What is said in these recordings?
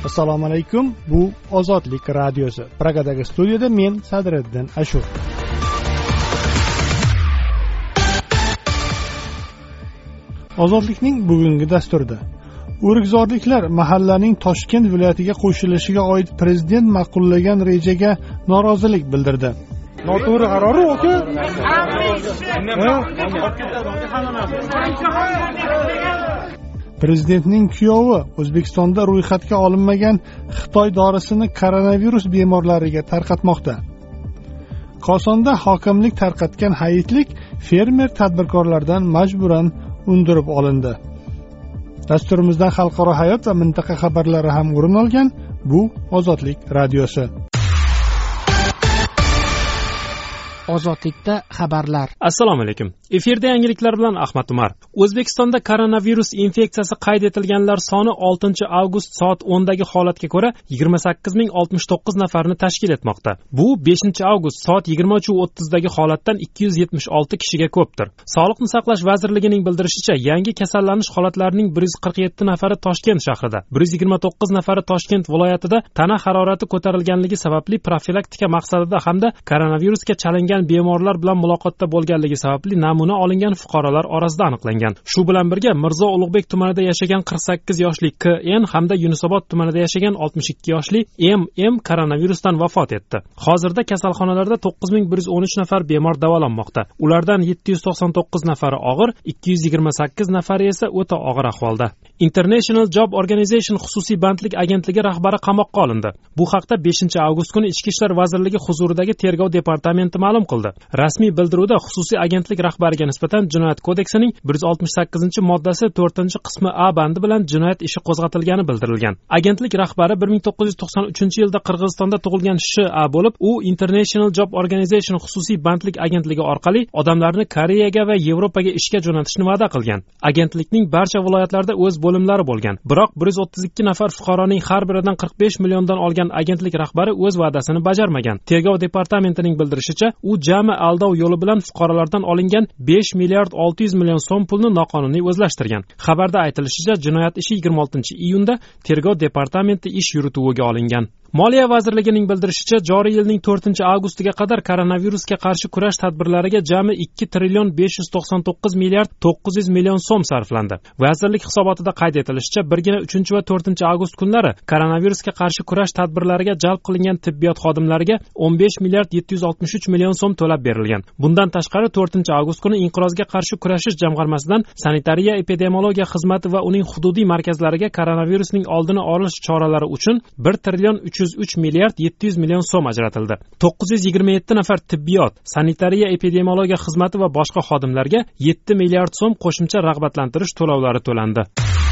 Assalomu alaykum. Bu Ozodlik radiosi. Pragadagi studiyada men Sadriddin Ashur. Ozodlikning bugungi dasturida o'rikzorliklar mahallaning Toshkent viloyatiga qo'shilishiga oid prezident ma'qullagan rejaga norozilik bildirdi. Noto'g'ri qarori aka. Prezidentning kuyovi O'zbekistonda ro'yxatga olinmagan Xitoy dorisini koronavirus bemorlariga tarqatmoqda. Kosonda hokimlik tarqatgan hayitlik fermer tadbirkorlardan majburan undirib olindi. Dasturimizdan xalqaro hayot va mintaqa xabarlari ham o'rin olgan. Bu Ozodlik radiosi. Ozodlikda xabarlar. Assalomu alaykum. Efirda yangiliklar bilan Ahmad Umar. O'zbekistonda koronavirus infeksiyasi qayd etilganlar soni 6-avgust soat 10 dagi holatga ko'ra 28069 nafarni tashkil etmoqda. Bu 5-avgust soat 23:30 dagi holatdan 276 kishiga ko'pdir. Sog'liqni saqlash vazirligining bildirishicha, yangi kasallanish holatlarining 147 nafari Toshkent shahrida, 129 nafari Toshkent viloyatida tana harorati ko'tarilganligi sababli profilaktika maqsadida hamda koronavirusga chalingan bemorlar bilan muloqotda bo'lganligi sababli namuna olingan fuqarolar orasida aniqlangan. Shu bilan birga Mirzo Ulug'bek tumanida yashagan 48 yoshli K.N. hamda Yunusobod tumanida yashagan 62 yoshli M.M. koronavirusdan vafot etdi. Hozirda kasalxonalarda 9113 nafar bemor davolanmoqda. Ulardan 799 nafari og'ir, 228 nafari esa o'ta og'ir ahvolda. International Job Organization xususiy bandlik agentligi rahbari qamoqqa olindi. Bu haqda 5-avgust kuni Ichki ishlar vazirligi huzuridagi tergov departamenti ma'lum qildi. Rasmiy bildiruvda xususiy agentlik rahbariga nisbatan Jinoyat kodeksining 168-moddasi 4-qismi A bandi bilan jinoyat ishi qo'zg'atilgani bildirilgan. Agentlik rahbari 1993-yilda Qirg'izistonda tug'ilgan Sh.A. bo'lib, u International Job Organization xususiy bandlik agentligi orqali odamlarni Koreyaga va Yevropaga ishga jo'natishni va'da qilgan. Agentlikning barcha viloyatlarida o'z bo'limlari bo'lgan. Biroq 132 nafar fuqaroning har biridan 45 milliondan olgan agentlik rahbari o'z va'dasini bajarmagan. Tergov departamentining bildirishicha, u jami aldov yo'li bilan fuqarolardan olingan 5 milliard 600 million so'm pulni noqonuniy o'zlashtirgan. Xabarda aytilishicha, jinoyat ishi 26-iyunda tergov departamenti ish yurituviga olingan. Moliya vazirligining bildirishicha, joriy yilning 4-avgustiga qadar koronavirusga qarshi kurash tadbirlariga jami 2 trillion 599 milliard 900 million so'm sarflandi. Vazirlik hisobotida qayd etilishicha, birgina 3 va 4-avgust kunlari koronavirusga qarshi kurash tadbirlariga jalb qilingan tibbiyot xodimlariga 15 milliard 763 million so'm to'lab berilgan. Bundan tashqari 4-avgust kuni Inqirozga qarshi kurashish jamg'armasidan sanitariya epidemiologiya xizmati va uning hududiy markazlariga koronavirusning oldini olish choralari uchun 1 trillion 303 milliard 700 million so'm ajratildi. 927 nafar tibbiyot, sanitariya epidemiologiya xizmati va boshqa xodimlarga 7 milliard so'm qo'shimcha rag'batlantirish to'lovlari to'landi.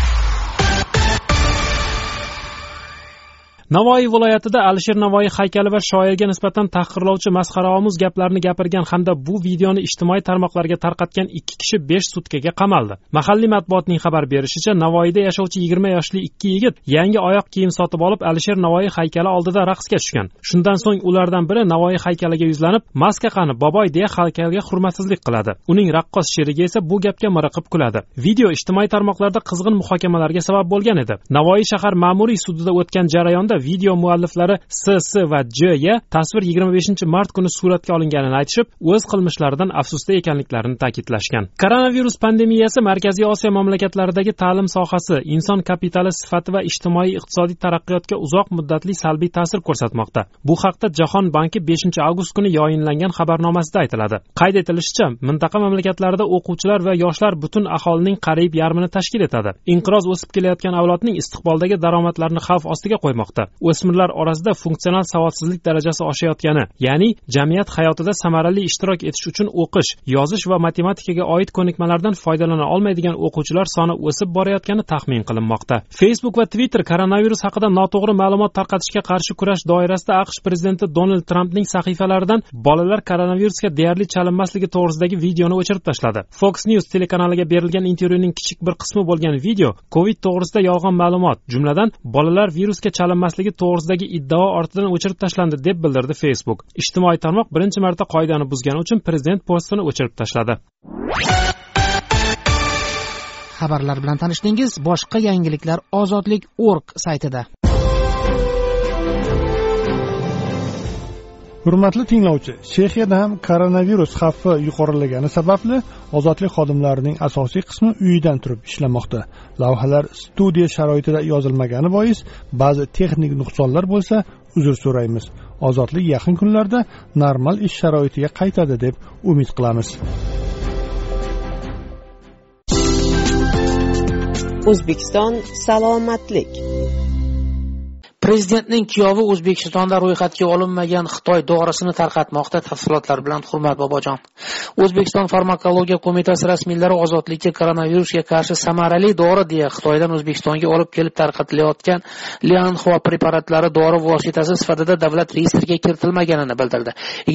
Navoiy viloyatida Alisher Navoiy haykali va shoirga nisbatan tahqirlovchi masxaraomuz gaplarni gapirgan hamda bu videoni ijtimoiy tarmoqlarga tarqatgan 2 kishi 5 sutkaga qamaldi. Mahalliy matbuotning xabar berishicha, Navoiyda yashovchi 20 yoshli 2 yigit yangi oyoq kiyim sotib olib Alisher Navoiy haykali oldida raqsga tushgan. Shundan so'ng ulardan biri Navoiy haykaliga yuzlanib, "Maska qani, boboy" deya haykalga hurmatsizlik qiladi. Uning raqqos sherigi esa bu gapga miriqib kuladi. Video ijtimoiy tarmoqlarda qizg'in muhokamalarga sabab bo'lgan edi. Navoiy shahar ma'muriy sudida o'tgan jarayonda video mualliflari S.S. va J.ya tasvir 25-mart kuni suratga olinganini aytishib, o'z qilmishlaridan afsusda ekanliklarini ta'kidlashgan. Koronavirus pandemiyasi Markaziy Osiyo mamlakatlaridagi ta'lim sohasi, inson kapitali sifati va ijtimoiy-iqtisodiy taraqqiyotga uzoq muddatli salbiy ta'sir ko'rsatmoqda. Bu haqda Jahon banki 5-avgust kuni yayinlangan xabarnomasida aytiladi. Qayd etilishicha, mintaqa mamlakatlarida o'quvchilar va yoshlar butun aholining qariyb yarmini tashkil etadi. Inqiroz o'sib kelayotgan avlodning istiqboldagi daromadlarini xavf ostiga qo'ymoqda. O'smirlar orasida funksional savodsizlik darajasi oshayotgani, ya'ni jamiyat hayotida samarali ishtirok etish uchun o'qish, yozish va matematikaga oid ko'nikmalardan foydalana olmaydigan o'quvchilar soni o'sib borayotgani taxmin qilinmoqda. Facebook va Twitter koronavirus haqida noto'g'ri ma'lumot tarqatishga qarshi kurash doirasida AQSh prezidenti Donald Trampning sahifalaridan bolalar koronavirusga deyarli chalinmasligi to'g'risidagi videoni o'chirib tashladi. Fox News telekanaliga berilgan intervyuning kichik bir qismi bo'lgan video COVID to'g'risida yolg'on ma'lumot, jumladan bolalar virusga chalinmasligi to'g'risidagi iddao ortidan o'chirib tashlandi deb bildirdi Facebook. Ijtimoiy tarmoq birinchi marta qoidani buzgani uchun prezident postini o'chirib tashladi. Xabarlar bilan tanishdingiz. Boshqa yangiliklar ozodlik.org saytida. Hurmatli tinglovchi, Chexiyada ham koronavirus xavfi yuqorilagani sababli ozodlik xodimlarining asosiy qismi uyidan turib ishlamoqda. Lavhalar studiya sharoitida yozilmagani bois ba'zi texnik nuqsonlar bo'lsa, uzr so'raymiz. Ozodlik yaqin kunlarda normal ish sharoitiga qaytadi deb umid qilamiz. O'zbekiston salomatlik. Prezidentning kuyovi O'zbekistonda ro'yxatga olinmagan Xitoy dorisini tarqatmoqda. Tafsilotlar bilan Hurmat Bobojon. O'zbekiston farmakologiya qo'mitasi rasmiylari ozodlikka koronavirusga qarshi samarali dori deya Xitoydan O'zbekistonga olib kelib tarqatilayotgan Lianhua preparatlari dori vositasi sifatida davlat reyestriga kiritilmaganini bildirdi.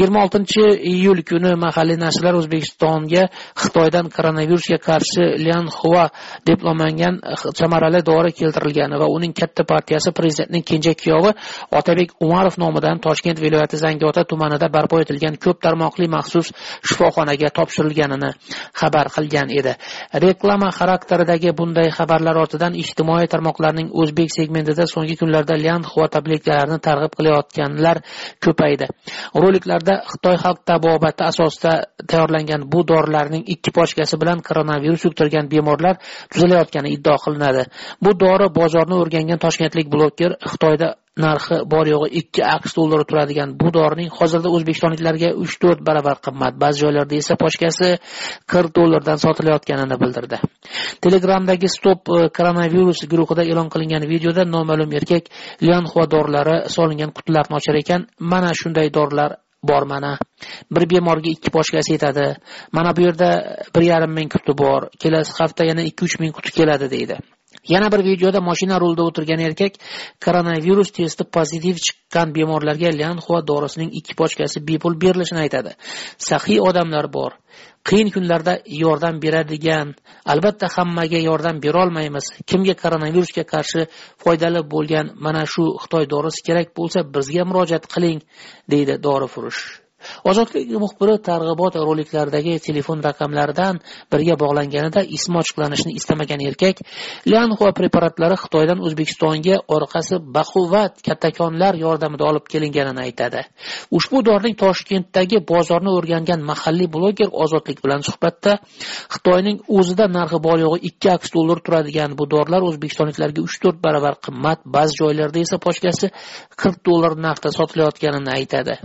26-iyul kuni mahalliy nashrlar O'zbekistonga Xitoydan koronavirusga qarshi Lianhua deb nomlangan samarali dori keltirilgani va uning katta partiyasi prezidentning kenja kuyovi Otabek Umarov nomidan Toshkent viloyati Zangiota tumanida barpo etilgan ko'p tarmoqli maxsus shifoxonaga topshirilganini xabar qilgan edi. Reklama xarakteridagi bunday xabarlar ortidan ijtimoiy tarmoqlarning o'zbek segmentida so'nggi kunlarda Lianhua tabletlarini targ'ib qilayotganlar ko'paydi. Roliklarda Xitoy xalq tabobati asosida tayyorlangan bu dorilarning 2 pochkasi bilan koronavirus yuqtirgan bemorlar tuzalayotgani iddia qilinadi. Bu dori bozorni o'rgangan toshkentlik bloger Xitoyda narxi bor yo'g'i 2 AQSh dollari turadigan bu dorining hozirda o'zbekistonliklarga 3-4 barobar qimmat, ba'zi joylarda esa pochkasi 40 dollardan sotilayotganini bildirdi. Telegramdagi Stop koronavirus guruhida e'lon qilingan videoda noma'lum erkak Lianhua dorilari solingan qutilarni ochar ekan, mana shunday dorilar bor mana. Bir bemorga 2 pochkasi yetadi. Mana bu yerda 1,5 ming quti bor. Kelasi hafta yana 2-3 ming quti keladi deydi. Yana bir videoda mashina rulida o'tirgan erkak koronavirus testi pozitiv chiqqan bemorlarga Lianhua dorisining 2 pochkasi bepul berilishini aytadi. Saxiy odamlar bor. Qiyin kunlarda yordam beradigan, albatta hammaga yordam bera olmaymiz. Kimga koronavirusga qarshi foydali bo'lgan mana shu Xitoy dorisi kerak bo'lsa, bizga murojaat qiling, deydi dorifurush. Ozodlik muxbiri targ'ibot roliklaridagi telefon raqamlaridan biriga bog'langanida ismi ochiqlanishini istamagan erkak Lianhua preparatlari Xitoydan O'zbekistonga orqasi baquvvat kattakonlar yordamida olib kelinganini aytadi. Ushbu dorining Toshkentdagi bozorni o'rgangan mahalliy bloger Ozodlik bilan suhbatda Xitoyning o'zida narxi bor yo'g'i 2 AQSh dollar turadigan bu dorilar o'zbekistonliklarga 3-4 barobar qimmat, ba'zi joylarda esa pochkasi 40 dollar narxda sotilayotganini aytadi.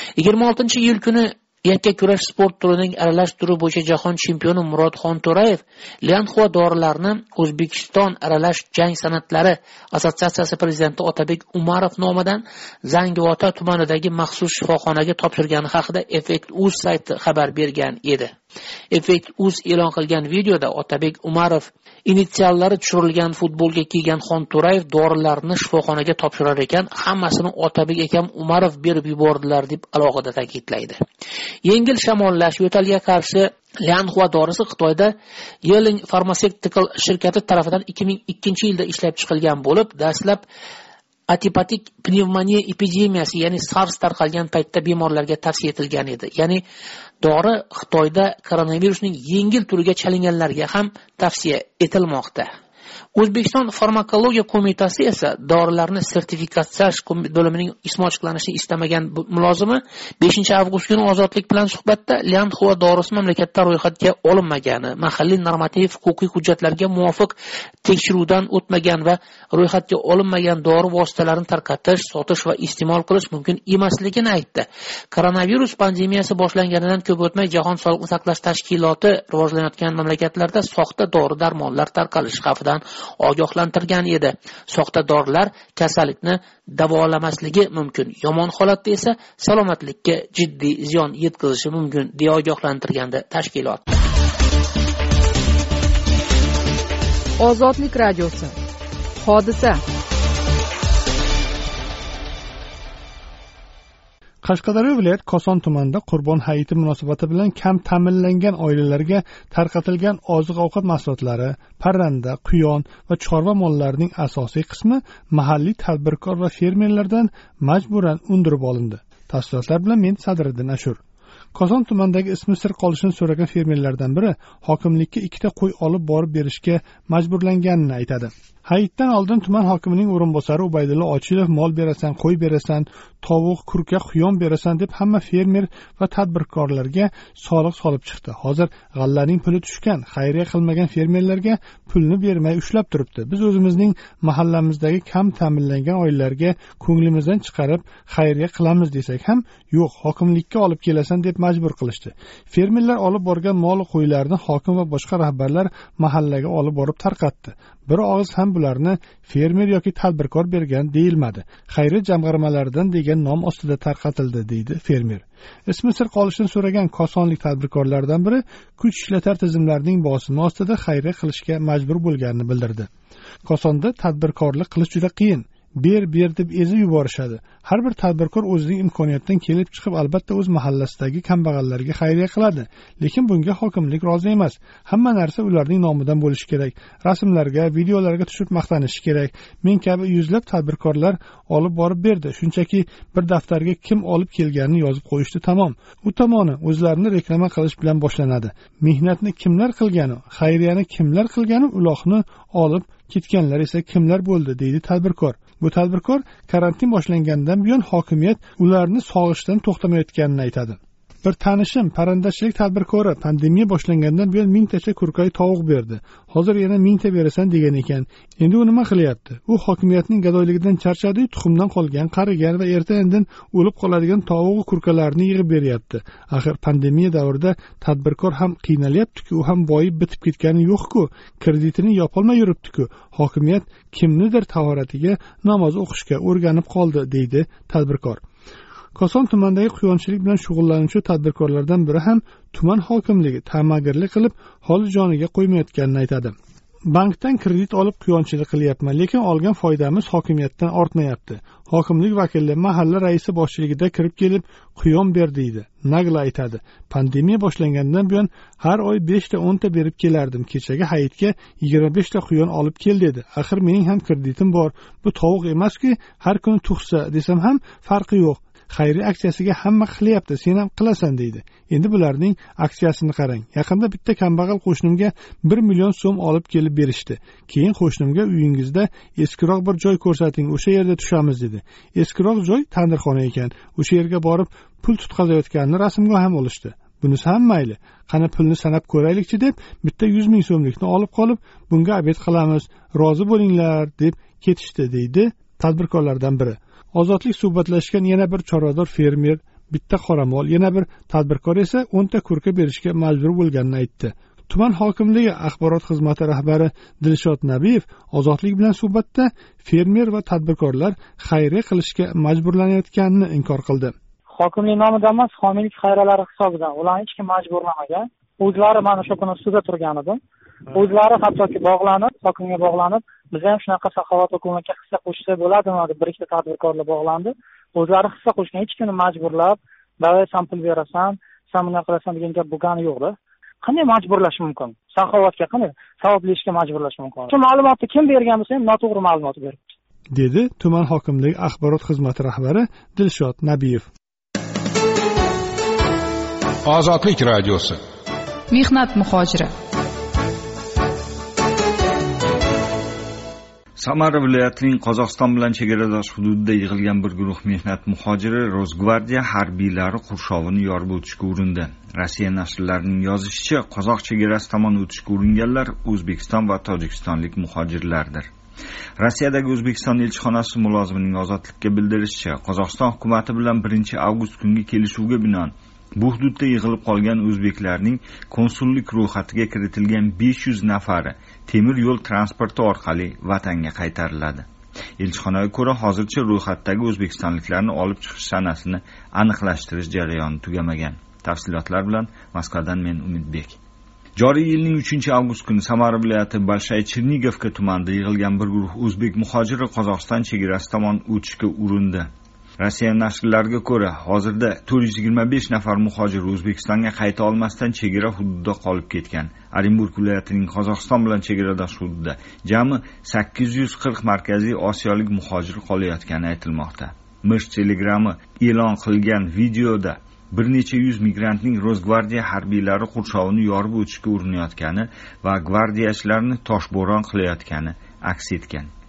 26-iyul kuni yakka kurash sport turining aralash turi bo'yicha jahon chempioni Murodxon To'rayev Lianhua dorilarini O'zbekiston aralash jang san'atlari assotsiatsiyasi prezidenti Otabek Umarov nomidan Zangiota tumanidagi maxsus shifoxonaga topshirgani haqida Effect.uz sayti xabar bergan edi. Effect.uz e'lon qilgan videoda Otabek Umarov initsiallari tushirilgan futbolga kiygan Xon To'rayev dorilarni shifoxonaga topshirar ekan, hammasini Otabek akam Umarov berib yubordilar deb alohida ta'kidlaydi. Yengil shamollash, yo'talga qarshi Lianhua dorisi Xitoyda Yeling Pharmaceutical shirkati tomonidan 2002-yilda ishlab chiqilgan bo'lib, dastlab atipatik pnevmoniya epidemiyasi, ya'ni SARS tarqalgan paytda bemorlarga tavsiya etilgan edi. Ya'ni dori Xitoyda koronavirusning yengil turiga chalinganlarga ham tavsiya etilmoqda. O'zbekiston farmakologiya qo'mitasi esa dorilarni sertifikatsiyash bo'limining ismi ochiqlanishini istamagan mulozimi 5-avgust kuni Ozodlik bilan suhbatda Lianhua dorisi mamlakatda ro'yxatga olinmagani, mahalliy normativ huquqiy hujjatlarga muvofiq tekshiruvdan o'tmagan va ro'yxatga olinmagan dori vositalarini tarqatish, sotish va iste'mol qilish mumkin emasligini aytdi. Koronavirus pandemiyasi boshlanganidan ko'p o'tmay Jahon sog'liqni saqlash tashkiloti rivojlanayotgan mamlakatlarda soxta dori-darmonlar tarqalish xavfidan ogohlantirgan edi. Soxta dorilar kasallikni davolamasligi mumkin. Yomon holatda esa salomatlikka jiddiy ziyon yetkazishi mumkin, deya ogohlantirgandi tashkilot. Ozodlik radiosi. Hodisa. Qashqadaryo viloyat Koson tumanida Qurbon hayiti munosabati bilan kam ta'minlangan oilalarga tarqatilgan oziq-ovqat mahsulotlari, parranda, quyon va chorva mollarining asosiy qismi mahalliy tadbirkor va fermerlardan majburan undirib olindi. Tafsilotlar bilan men Sadriddin Ashur. Koson tumanidagi ismi sir qolishini so'ragan fermerlardan biri hokimlikka 2 ta qo'y olib borib berishga majburlanganini aytadi. Hayitdan oldin tuman hokimining o'rinbosari Ubaydulla Ochilov mol berasan, qo'y berasan, tovuq, kurka, quyon berasan deb hamma fermer va tadbirkorlarga soliq solib chiqdi. Hozir g'allaning puli tushgan, xayriya qilmagan fermerlarga pulni bermay ushlab turibdi. Biz o'zimizning mahallamizdagi kam ta'minlangan oilalarga ko'nglimizdan chiqarib xayriya qilamiz desak ham, yo'q, hokimlikka olib kelasan deb majbur qilishdi. Fermerlar olib borgan mol qo'ylarni hokim va boshqa rahbarlar mahallaga olib borib tarqatdi. Bir og'iz ham bularni fermer yoki tadbirkor bergan deyilmadi. Xayriya jamg'armalaridan degan nom ostida tarqatildi, deydi fermer. Ismi sir qolishini so'ragan kosonlik tadbirkorlardan biri kuch ishlatar tizimlarining bosimi ostida xayriya qilishga majbur bo'lganini bildirdi. Kosonda tadbirkorlik qilish juda qiyin. Ber deb ezib yuborishadi. Har bir tadbirkor o'zining imkoniyatidan kelib chiqib albatta o'z mahallasidagi kambag'allarga xayriya qiladi, lekin bunga hokimlik rozi emas. Hamma narsa ularning nomidan bo'lishi kerak. Rasmlarga, videolarga tushib maqtanishi kerak. Men kabi yuzlab tadbirkorlar olib borib berdi. Shunchaki bir daftarga kim olib kelganini yozib qo'yishdi, tamom. U tomoni o'zlarini reklama qilish bilan boshlanadi. Mehnatni kimlar qilgani, xayriyani kimlar qilgani, uloqni olib ketganlar esa kimlar bo'ldi, deydi tadbirkor. Bu tadbirkor karantin boshlangandan buyon hokimiyat ularni sog'ishdan to'xtamayotganini aytadi. Bir tanishim parandachilik tadbirkori pandemiya boshlangandan buyon 1000 tacha kurkay tovuq berdi. Hozir yana 1000 ta berasan degan ekan. Endi u nima qilyapti? U hokimiyatning gadoyligidan charchadi, tuxumdan qolgan, qarigan va erta-indin o'lib qoladigan tovuq va kurkalarni yig'ib beryapti. Axir pandemiya davrida tadbirkor ham qiynalyapti-ku, u ham boyib bitib ketgani yo'q-ku, kreditini yopolmay yuribdi-ku. Hokimiyat kimnidir tahoratiga namoz o'qishga o'rganib qoldi, deydi tadbirkor. Koson tumanidagi quyonchilik bilan shug'ullanuvchi tadbirkorlardan biri ham tuman hokimligi ta'magirlik qilib, holi joniga qo'ymayotganini aytadi. Bankdan kredit olib quyonchilik qilyapman, lekin olgan foydamiz hokimiyatdan ortmayapti. Hokimlik vakili mahalla raisi boshchiligida kirib kelib, quyon ber deydi. Nagla aytadi. Pandemiya boshlangandan buyon har oy 5 ta 10 ta berib kelardim. Kechagi hayitga 25 ta quyon olib kel dedi. Axir mening ham kreditim bor. Bu tovuq emas-ki, har kuni tug'sa desam ham farqi yo'q. Xayriya aksiyasiga hamma qilyapti, sen ham qilasan deydi. Endi bularning aksiyasini qarang. Yaqinda bitta kambag'al qo'shnimga 1 million so'm olib kelib berishdi. Keyin qo'shnimga uyingizda eskiroq bir joy ko'rsating, o'sha yerda tushamiz dedi. Eskiroq joy tandirxona ekan. O'sha yerga borib pul tutqazayotganini rasmga ham olishdi. Bunisi ham mayli. Qani pulni sanab ko'raylikchi deb bitta 100 ming so'mlikni olib qolib, bunga obed qilamiz, rozi bo'linglar deb ketishdi, deydi tadbirkorlardan biri. Ozodlik suhbatlashgan yana bir chorvador fermer, bitta qoramol, yana bir tadbirkor esa 10 ta kurka berishga majbur bo'lganini aytdi. Tuman hokimligi axborot xizmati rahbari Dilshod Nabiyev ozodlik bilan suhbatda fermer va tadbirkorlar xayriya qilishga majburlanayotganini inkor qildi. Hokimlik nomidan emas, homiylik xayriyalari hisobidan ularni hech kim majburlamagan. O'zlari mana shu kuni sudda turgan edi. O'zlari hattoki bog'lanib, hokimga bog'lanib, biz ham shunaqa saxovat hukumatga hissa qo'shsa bo'ladimi deb bir ikkita tadbirkorlar bog'landi. O'zlari hissa qo'shgan, hech kimni majburlab, "Davay san pul berasan, san bunday qilasan" degan gap bo'lgani yo'q-da. Qanday majburlash mumkin? Saxovatga qanday savobli ishga majburlash mumkin? Shu ma'lumotni kim bergan bo'lsa ham noto'g'ri ma'lumot beribdi, dedi tuman hokimligi axborot xizmati rahbari Dilshod Nabiyev. Ozodlik radiosi. Mehnat muhojiri. Samara viloyatining Qozog'iston bilan chegaradosh hududida yig'ilgan bir guruh mehnat muhojiri Rosgvardiya harbiylari qurshovini yorib o'tishga urindi. Rossiya nashrlarining yozishicha, qozoq chegarasi tomon o'tishga uringanlar O'zbekiston va Tojikistonlik muhojirlardir. Rossiyadagi O'zbekiston elchixonasi mulozimining ozodlikka bildirishicha, Qozog'iston hukumati bilan 1 avgust kungi kelishuvga binoan bu hududda yig'ilib qolgan o'zbeklarning konsullik ro'yxatiga kiritilgan 500 nafari temir yo'l transporti orqali vatanga qaytariladi. Elchixonaga ko'ra, hozircha ro'yxatdagi o'zbekistonliklarni olib chiqish sanasini aniqlashtirish jarayoni tugamagan. Tafsilotlar bilan Moskvadan men Umidbek. Joriy yilning 3-avgust kuni Samara viloyati Bolshay Chernigovka tumanida yig'ilgan bir guruh o'zbek muhojiri Qozog'iston chegarasi tomon o'tishga urindi. Rossiya nashrlariga ko'ra, hozirda 425 nafar muhojir O'zbekistonga qayta olmasdan chegara hududida qolib ketgan. Orenburg viloyatining Qozog'iston bilan chegaradosh hududida jami 840 markaziy osiyolik muhojir qolayotgani aytilmoqda. Mish Telegram'i e'lon qilgan videoda bir necha yuz migrantning Rosgvardiya harbiylari qurshovini yorib o'tishga urinayotgani va gvardiyachilarni toshbo'ron qilayotgani aks etgan.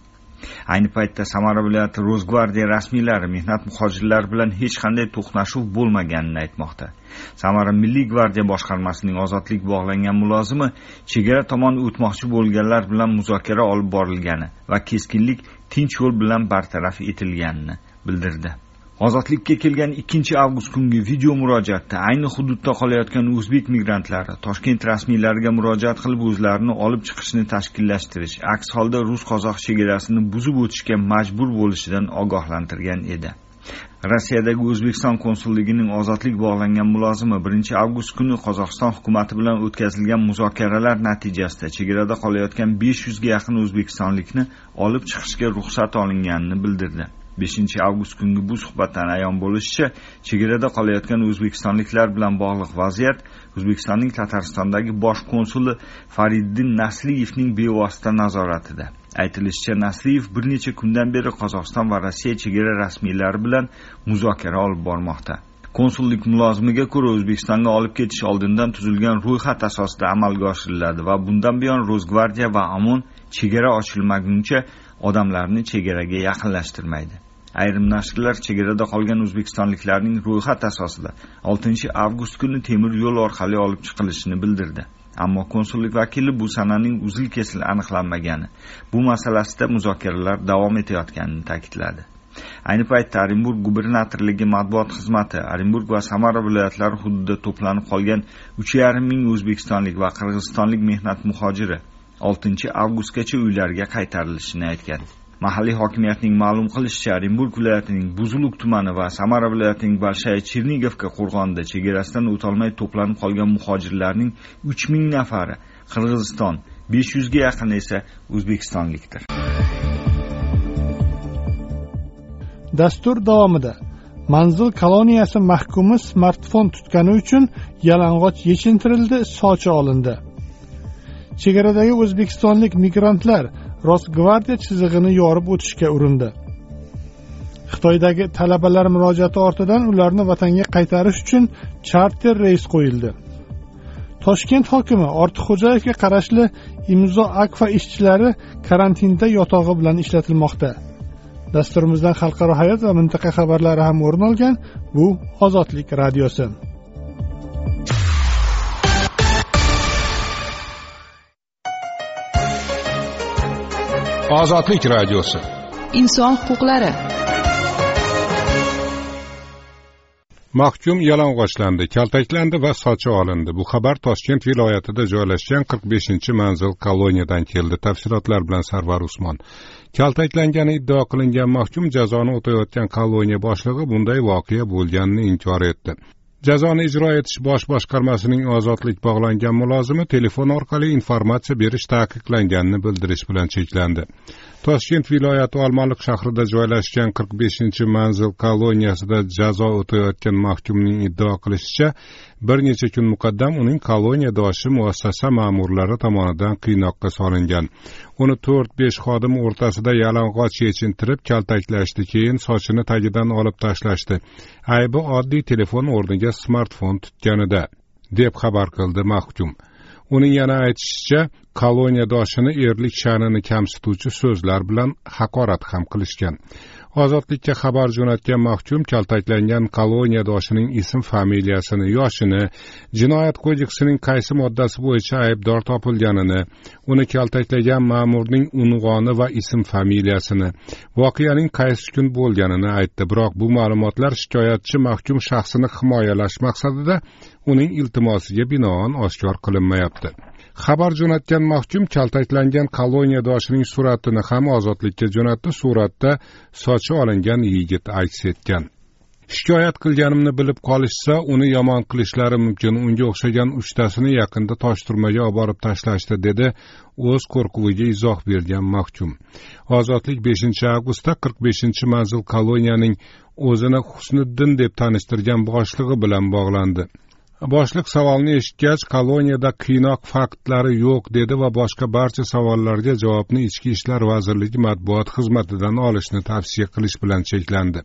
Ayni paytda Samara viloyati Ro'zgvardiya rasmiylari mehnat muhojirlari bilan hech qanday to'qnashuv bo'lmaganini aytmoqda. Samara Milliy gvardiya boshqarmasining ozodlik bog'langan mulozimi chegara tomon o'tmoqchi bo'lganlar bilan muzokara olib borilgani va keskinlik tinch yo'l bilan bartaraf etilganini bildirdi. Ozodlikka kelgan 2-avgust kungi video murojaatda ayni hududda qolayotgan o'zbek migrantlari Toshkent rasmiylariga murojaat qilib o'zlarini olib chiqishni tashkillashtirish, aks holda rus-qozoq chegarasini buzib o'tishga majbur bo'lishidan ogohlantirgan edi. Rossiyadagi O'zbekiston konsulligining ozodlik bog'langan mulozimi 1-avgust kuni Qozog'iston hukumati bilan o'tkazilgan muzokaralar natijasida chegarada qolayotgan 500 ga yaqin o'zbekistonlikni olib chiqishga ruxsat olinganini bildirdi. 5-avgust kungi bu suhbatdan ayon bo'lishicha, chegarada qolayotgan o'zbekistonliklar bilan bog'liq vaziyat O'zbekistonning Tataristondagi bosh konsuli Fariddin Nasliyevning bevosita nazoratida. Aytilishicha, Nasliyev bir necha kundan beri Qozog'iston va Rossiya chegara rasmiylari bilan muzokara olib bormoqda. Konsullik mulozimiga ko'ra, O'zbekistonga olib ketish oldindan tuzilgan ro'yxat asosida amalga oshiriladi va bundan buyon Ro'zgvardiya va OMON chegara ochilmaguncha odamlarni chegaraga yaqinlashtirmaydi. Ayrim nashrlar chegarada qolgan o'zbekistonliklarning ro'yxat asosida 6-avgust kuni temir yo'l orqali olib chiqilishini bildirdi. Ammo konsullik vakili bu sananing uzil-kesil aniqlanmagani, bu masalasida muzokaralar davom etayotganini ta'kidladi. Ayni paytda Orenburg gubernatorligi matbuot xizmati Orenburg va Samara viloyatlari hududida to'planib qolgan 3,5 ming o'zbekistonlik va qirg'izistonlik mehnat muhojiri 6-avgustgacha uylariga qaytarilishini aytgan. Mahalliy hokimiyatning ma'lum qilishicha, Orenburg viloyatining Buzuluk tumani va Samara viloyatining Bolshaya Chernigovka qo'rg'onida chegarasidan o'tolmay to'planib qolgan muhojirlarning 3000 nafari Qirg'iziston, 500 ga yaqini esa o'zbekistonlikdir. Dastur davomida Manzil koloniyasi mahkumi smartfon tutgani uchun yalang'och yechintirildi, sochi olindi. Chegaradagi o'zbekistonlik migrantlar Rosgvardiya chizig'ini yorib o'tishga urindi. Xitoydagi talabalar murojaati ortidan ularni vatanga qaytarish uchun charter reys qo'yildi. Toshkent hokimi Ortiqxo'jayevga qarashli Imzo Akfa ishchilari karantinda yotog'i bilan ishlatilmoqda. Dasturimizdan xalqaro hayot va mintaqa xabarlari ham o'rin olgan. Bu Ozodlik radiosi. Ozodlik radiosi. Inson huquqlari. Mahkum yalang'ochlandi, kaltaklandi va sochi olindi. Bu xabar Toshkent viloyatida joylashgan 45-manzil koloniyadan keldi. Tafsilotlar bilan Sarvar Usmon. Kaltaklangani iddio qilingan mahkum jazoni o'tayotgan koloniya boshlig'i bunday voqea bo'lganini inkor etdi. Jazoni ijro etish bosh boshqarmasining ozodlik bog'langan mulozimi telefon orqali informatsiya berish taqiqlanganini bildirish bilan cheklandi. Toshkent viloyati Olmaliq shahrida joylashgan 45-manzil koloniyasida jazo o'tayotgan mahkumning iddio qilishicha, bir necha kun muqaddam uning koloniyadoshi muassasa ma'murlari tomonidan qiynoqqa solingan. Uni 4-5 xodim o'rtasida yalang'och yechintirib kaltaklashdi, keyin sochini tagidan olib tashlashdi. Aybi oddiy telefon o'rniga smartfon tutganida, deb xabar qildi mahkum. Uning yana aytishicha, koloniyadoshini erlik sha'nini kamsituvchi so'zlar bilan haqorat ham qilishgan. Ozodlikka xabar jo'natgan mahkum kaltaklangan koloniyadoshining ism familiyasini, yoshini, jinoyat kodeksining qaysi moddasi bo'yicha aybdor topilganini, uni kaltaklagan ma'murning unvoni va ism familiyasini, voqeaning qaysi kun bo'lganini aytdi. Biroq bu ma'lumotlar shikoyatchi mahkum shaxsini himoyalash maqsadida uning iltimosiga binoan oshkor qilinmayapti. Xabar jo'natgan mahkum kaltaklangan koloniyadoshining suratini ham ozodlikka jo'natdi. Suratda sochi olingan yigit aks etgan. Shikoyat qilganimni bilib qolishsa, uni yomon qilishlari mumkin. Unga o'xshagan 3tasini yaqinda Toshturmaga olib borib tashlashdi, dedi o'z qo'rquviga izoh bergan mahkum. Ozodlik 5-avgustda 45-manzil koloniyaning o'zini Husniddin deb tanishtirgan boshlig'i bilan bog'landi. Boshliq savolni eshitgach, koloniyada qiynoq faktlari yo'q dedi va boshqa barcha savollarga javobni Ichki ishlar vazirligi matbuot xizmatidan olishni tavsiya qilish bilan cheklandi.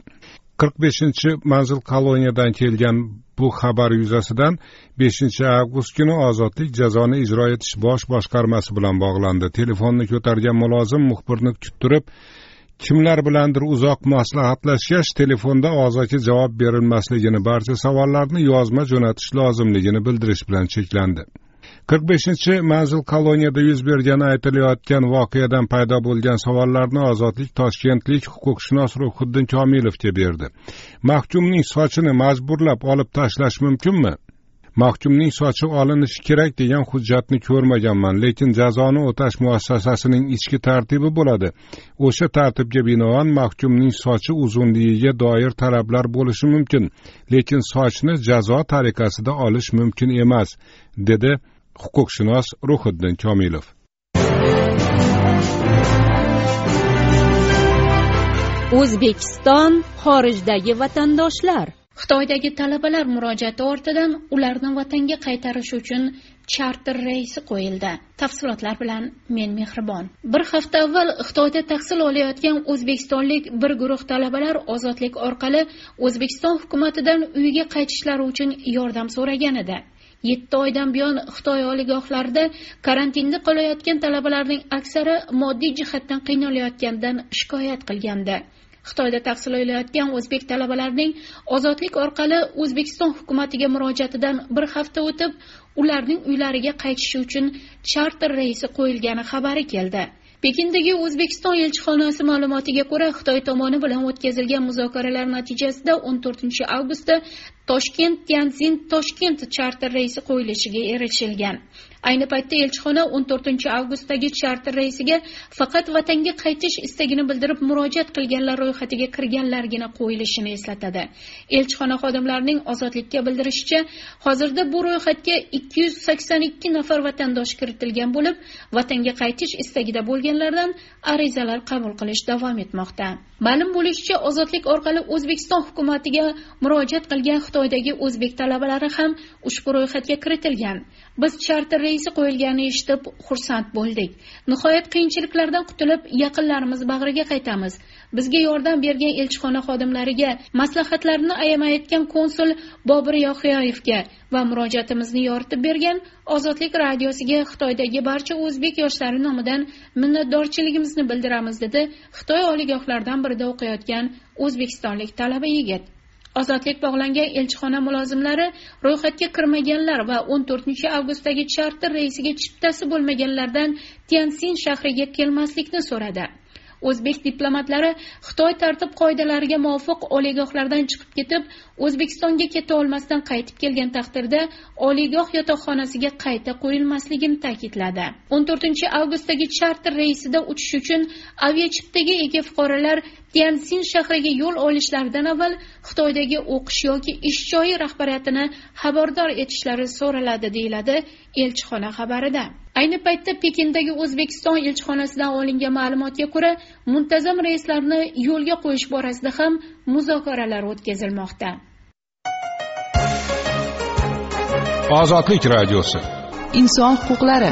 45-manzil koloniyadan kelgan bu xabar yuzasidan 5-avgust kuni Ozodlik jazoni ijro etish bosh boshqarmasi bilan bog'landi. Telefonni ko'targan mulozim muxbirni kuttirib, kimlar bilandir uzoq maslahatlashgach telefonda og'zaki javob berilmasligini, barcha savollarni yozma jo'natish lozimligini bildirish bilan cheklandi. 45-manzil koloniyada yuz bergani aytilayotgan voqeadan paydo bo'lgan savollarni Ozodlik toshkentlik huquqshunos Ruhiddin Komilovga berdi. Mahkumning sochini majburlab olib tashlash mumkinmi? Mahkumning sochi olinishi kerak degan hujjatni ko'rmaganman, lekin jazoni o'tash muassasasining ichki tartibi bo'ladi. O'sha tartibga binoan mahkumning sochi uzunligiga doir talablar bo'lishi mumkin, lekin sochni jazo tariqasida olish mumkin emas, dedi huquqshunos Ruhiddin Komilov. O'zbekiston xorijdagi vatandoshlar. Xitoydagi talabalar murojaati ortidan ularni vatanga qaytarish uchun charter reysi qo'yildi. Tafsilotlar bilan men Mehribon. Bir hafta avval Xitoyda tahsil olayotgan o'zbekistonlik bir guruh talabalar ozodlik orqali O'zbekiston hukumatidan uyiga qaytishlari uchun yordam so'ragan edi. 7 oydan buyon Xitoy oliygohlarida karantinda qolayotgan talabalarning aksari moddiy jihatdan qiynalayotganidan shikoyat qilgandi. Xitoyda tahsil olayotgan o'zbek talabalarining ozodlik orqali O'zbekiston hukumatiga murojaatidan bir hafta o'tib, ularning uylariga qaytishi uchun charter reysi qo'yilgani xabari keldi. Pekindagi O'zbekiston elchixonasi ma'lumotiga ko'ra, Xitoy tomoni bilan o'tkazilgan muzokaralar natijasida 14 avgustda Toshkent charter reysi qo'yilishiga erishilgan. Ayni paytda elchixona 14 avgustdagi charter reysiga faqat vatanga qaytish istagini bildirib murojaat qilganlar ro'yxatiga kirganlargina qo'yilishini eslatadi. Elchixona xodimlarining Ozodlikka bildirishicha, hozirda bu ro'yxatga 282 nafar vatandosh kiritilgan bo'lib, vatanga qaytish istagida bo'lganlardan arizalar qabul qilish davom etmoqda. Ma'lum bo'lishicha, Ozodlik orqali O'zbekiston hukumatiga murojaat qilgan Xitoydagi o'zbek talabalari ham ushbu ro'yxatga kiritilgan. Biz charter reysi qo'yilganini eshitib xursand bo'ldik. Nihoyat qiyinchiliklardan qutulib, yaqinlarimiz bag'riga qaytamiz. Bizga yordam bergan elchixona xodimlariga, maslahatlarini ayamayotgan konsul Bobur Yohiyoyevga va murojaatimizni yoritib bergan Ozodlik radiosiga Xitoydagi barcha o'zbek yoshlari nomidan minnatdorchiligimizni bildiramiz, dedi Xitoy oliygohlaridan birida o'qiyotgan o'zbekistonlik talaba yigit. Ozodlik bog'langan elchixona mulozimlari ro'yxatga kirmaganlar va 14 avgustdagi charter reysiga chiptasi bo'lmaganlardan Tianjin shahriga kelmaslikni so'radi. O'zbek diplomatlari Xitoy tartib qoidalariga muvofiq oliygohlardan chiqib ketib, O'zbekistonga keta olmasdan qaytib kelgan taqdirda oliygoh yotoqxonasiga qayta qo'yilmasligini ta'kidladi. 14 avgustdagi charter reysida uchish uchun aviachiptaga ega fuqarolar Tianjin shahriga yo'l olishlaridan avval Xitoydagi o'qish yoki ish joyi rahbariyatini xabardor etishlari so'raladi, deyiladi elchixona xabarida. Ayni paytda Pekindagi O'zbekiston elchixonasidan olingan ma'lumotga ko'ra, muntazam reyslarni yo'lga qo'yish borasida ham muzokaralar o'tkazilmoqda. Ozodlik radiosi. Inson huquqlari.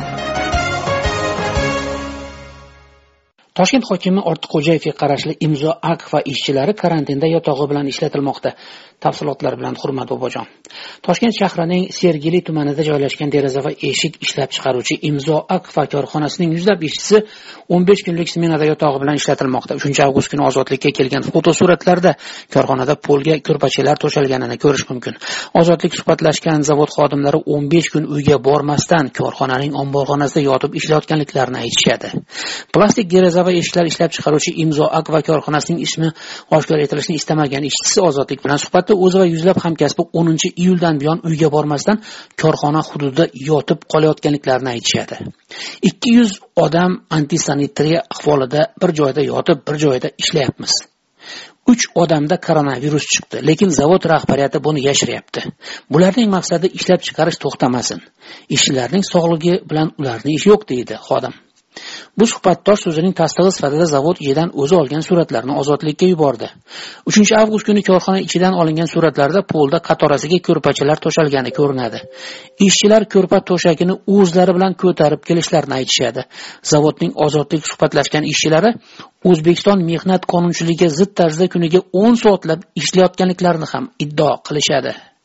Toshkent hokimi Ortiqxo'jayevga qarashli Imzo Akfa ishchilari karantinda yotog'i bilan ishlatilmoqda. Tafsilotlar bilan Hurmat Bobojon. Toshkent shahrining Sergeli tumanida joylashgan deraza va eshik ishlab chiqaruvchi Imzo Akfa korxonasining yuzlab ishchisi 15 kunlik smenada yotog'i bilan ishlatilmoqda. 3 avgust kuni Ozodlikka kelgan fotosuratlarda korxonada polga ko'rpachalar to'shalganini ko'rish mumkin. Ozodlik suhbatlashgan zavod xodimlari 15 kun uyga bormasdan korxonaning omborxonasida yotib ishlayotganliklarini aytishadi. Plastik deraza va eshiklar ishlab chiqaruvchi Imzo Akfa korxonasining ismi oshkor etilishini istamagan ishchisi Ozodlik bilan suhbatda o'zi va yuzlab hamkasbi 10-iyuldan buyon uyga bormasdan korxona hududida yotib qolayotganliklarini aytishadi. 200 odam antisanitariya ahvolida bir joyda yotib, bir joyda ishlayapmiz. 3 odamda koronavirus chiqdi, lekin zavod rahbariyati buni yashiryapti. Bularning maqsadi ishlab chiqarish to'xtamasin. Ishchilarning sog'ligi bilan ularning ishi yo'q, deydi xodim. Bu suhbatdosh so'zining tasdig'i sifatida zavod ichidan o'zi olgan suratlarni Ozodlikka yubordi. 3 avgust kuni korxona ichidan olingan suratlarda polda qatorasiga ko'rpachalar to'shalgani ko'rinadi. Ishchilar ko'rpa to'shagini o'zlari bilan ko'tarib kelishlarini aytishadi. Zavodning Ozodlik suhbatlashgan ishchilari O'zbekiston mehnat qonunchiligiga zid tarzda kuniga 10 soatlab ishlayotganliklarini ham iddao qilishadi.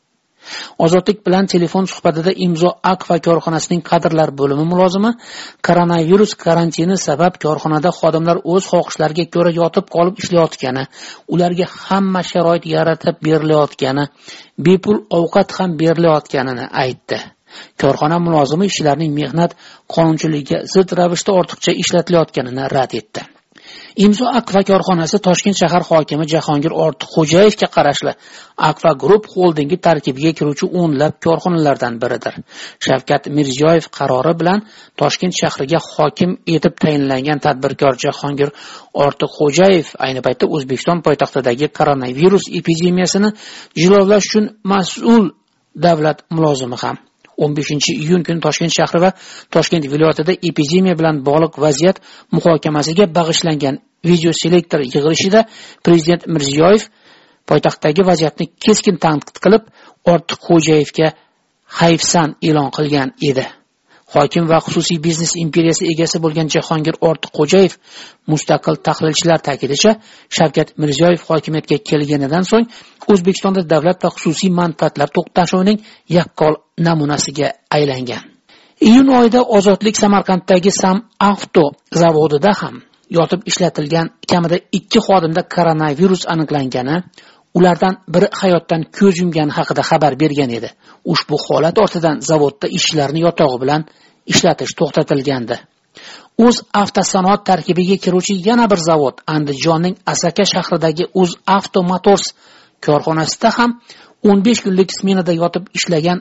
Ozodlik bilan telefon suhbatida Imzo Akfa korxonasining kadrlar bo'limi mulozimi koronavirus karantini sabab korxonada xodimlar o'z xohishlariga ko'ra yotib qolib ishlayotgani, ularga hamma sharoit yaratib berilayotgani, bepul ovqat ham berilayotganini aytdi. Korxona mulozimi ishchilarning mehnat qonunchiligiga zid ravishda ortiqcha ishlatilayotganini rad etdi. Imzo Akfa korxonasi Toshkent shahar hokimi Jahongir Ortiqxo'jayevga qarashli Akfa Group holdingi tarkibiga kiruvchi o'nlab korxonalardan biridir. Shavkat Mirziyoyev qarori bilan Toshkent shahriga hokim etib tayinlangan tadbirkor Jahongir Ortiqxo'jayev ayni paytda O'zbekiston poytaxtidagi koronavirus epidemiyasini jilovlash uchun mas'ul davlat mulozimi ham. 15-iyun kuni Toshkent shahri va Toshkent viloyatida epidemiya bilan bog'liq vaziyat muhokamasiga bag'ishlangan videoselektor yig'ilishida Prezident Mirziyoyev poytaxtdagi vaziyatni keskin tanqid qilib, Ortiqxo'jayevga hayfsan e'lon qilgan edi. Hokim va xususiy biznes imperiyasi egasi bo'lgan Jahongir Ortiqxo'jayev mustaqil tahlilchilar ta'kidlashicha, Shavkat Mirziyoyev hokimiyatga kelganidan so'ng O'zbekistonda davlat va xususiy manfaatlar to'qnashuvining yaqqol namunasiga aylangan. Iyun oyida Ozodlik Samarqanddagi Sam Avto zavodida ham yotib ishlatilgan kamida 2 xodimda koronavirus aniqlangani, ulardan biri hayotdan ko'z yumgani haqida xabar bergan edi. Ushbu holat ortidan zavodda ishchilarni yotog'i bilan ishlatish to'xtatilgandi. O'z avtosanoat tarkibiga kiruvchi yana bir zavod Andijonning Asaka shahridagi O'z Avto Motors korxonasida ham 15 kunlik smenada yotib ishlagan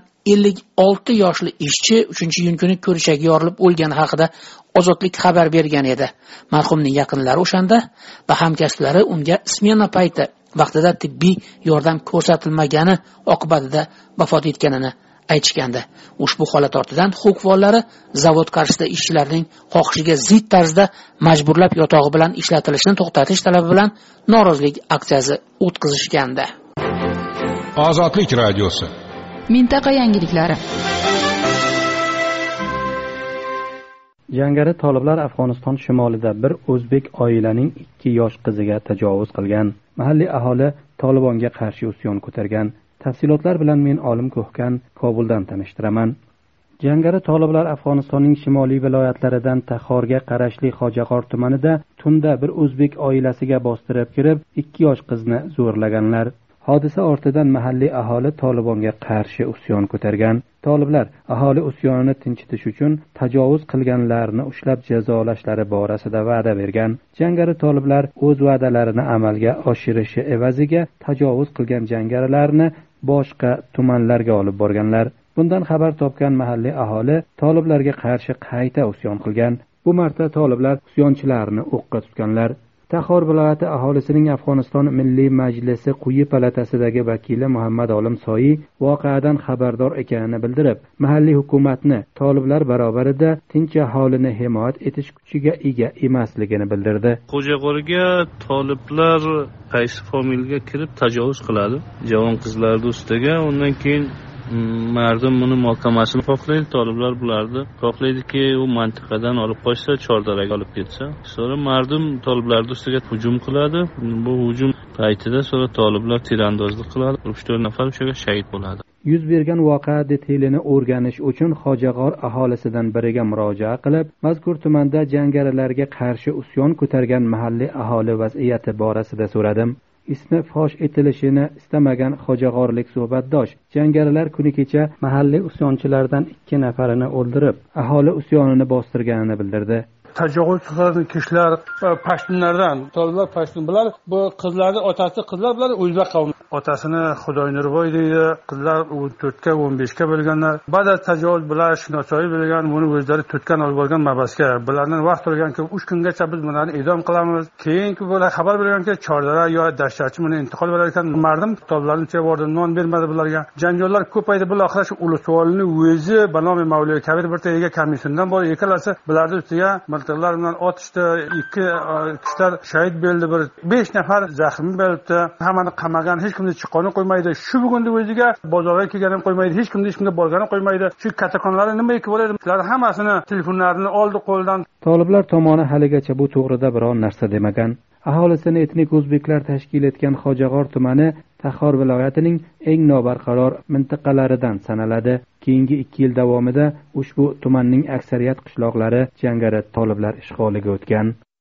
56 yoshli ishchi 3-iyun kuni ko'rishagi yorilib o'lgani haqida Ozodlik xabar bergan edi. Marhumning yaqinlari o'shanda va hamkasblari unga smena payti vaqtida tibbiy yordam ko'rsatilmagani oqibatida vafot etganini aytishgandi. Ushbu holat ortidan huquqvorlari zavod qarshisida ishchilarning xohishiga zid tarzda majburlab yotog'i bilan ishlatilishini to'xtatish talabi bilan norozilik aksiyasi o'tkazishgandi. Ozodlik radiosi. Mintaqa yangiliklari. Jangari toliblar Afg'oniston shimolida bir o'zbek oilaning 2 yosh qiziga tajovuz qilgan. Mahalliy aholi Tolibonga qarshi isyon ko'targan. Tafsilotlar bilan men Olim Ko'hkan Kobuldan tanishtiraman. Jangari toliblar Afg'onistonning shimoliy viloyatlaridan Taxorga qarashli Xo'jaqor tumanida tunda bir o'zbek oilasiga bostirib kirib, 2 yosh qizni zo'rlaganlar. Hodisa ortidan mahalliy aholi Tolibonga qarshi isyon ko'targan. Toliblar aholi isyonini tinchitish uchun tajovuz qilganlarni ushlab jazolashlari borasida va'da bergan. Jangari toliblar o'z va'dalarini amalga oshirishi evaziga tajovuz qilgan jangarilarni boshqa tumanlarga olib borganlar. Bundan xabar topgan mahalliy aholi toliblarga qarshi qayta isyon qilgan. Bu marta toliblar isyonchilarni o'qqa tutganlar. Taxor viloyati aholisining Afg'oniston Milliy Majlisi quyi palatasidagi vakili Muhammad Olim Soyi voqeadan xabardor ekanini bildirib, mahalliy hukumatni toliblar barobarida tinch aholini himoya etish kuchiga ega emasligini bildirdi. Xo'jaqorga toliblar qaysi familiyaga kirib tajovuz qiladi javo'n qizlarning ustiga, undan keyin mardum buni muhokamasini xohlaydi, toliblar bularni xohlaydiki u mantiqadan olib qochsa, Chordaraga olib ketsa, so'ra mardum toliblar ustiga hujum qiladi. Bu hujum paytida so'ra toliblar tirandozlik qiladi, 3-4 nafar o'shaga shahid bo'ladi. Yuz bergan voqea detaylini o'rganish uchun Xo'jaqor aholisidan biriga murojaat qilib, mazkur tumanda jangarilarga qarshi isyon ko'targan mahalliy aholi vaziyati borasida so'radim. Ismi fosh etilishini istamagan xo'jag'orlik suhbatdosh jangarilar kuni kecha mahalliy isyonchilardan 2 nafarini o'ldirib, aholi isyonini bostirganini bildirdi. Tajovuz qilgan kishilar pashtunlardan, toliblar pashtun bular, bu qizlarning otasi qizlar bular o'zbek qavmi. Otasini Xudoynurboy deydi, qizlar 14 ga 15 ga bo'lganlar. Ba'da tajovuz bular shinosoyi bo'lgan, buni o'zlari tutgan olib borgan mabasga. Bulardan vaqt turganki 3 kungacha biz bularni idom qilamiz. Keyingi bular xabar berganki Chordara yo Dashtarchi buni intiqol berar ekan. Mardum toliblarning chevordi, non bermadi bularga. Janjollar ko'paydi, bular oxiri shu Ulusolni o'zi Banomi Mavliy Kabir bir tagiga komissiyadan bor ekalasi bularning ustiga miltiqlar bilan otishdi. 2 kishilar shahid bo'ldi, 5 nafar zaxmi bo'ldi. Hammani qamagan, hech kimni chiqqani qo'ymaydi. Shu bugunda o'ziga bozorga kelganim qo'ymaydi, hech kimni hech kimga borgani qo'ymaydi. Shu katakonlarni nima ekib bo'ladi? Ular hammasini telefonlarini oldi qo'ldan. Toliblar tomoni haligacha bu to'g'rida biror narsa demagan. aholisini etnik o'zbeklar tashkil etgan Xo'jag'or tumani Taxor viloyatining eng nobarqaror mintaqalaridan sanaladi. Keyingi 2 yil davomida ushbu tumanning aksariyat qishloqlari jangari toliblar ishg'oliga o'tgan.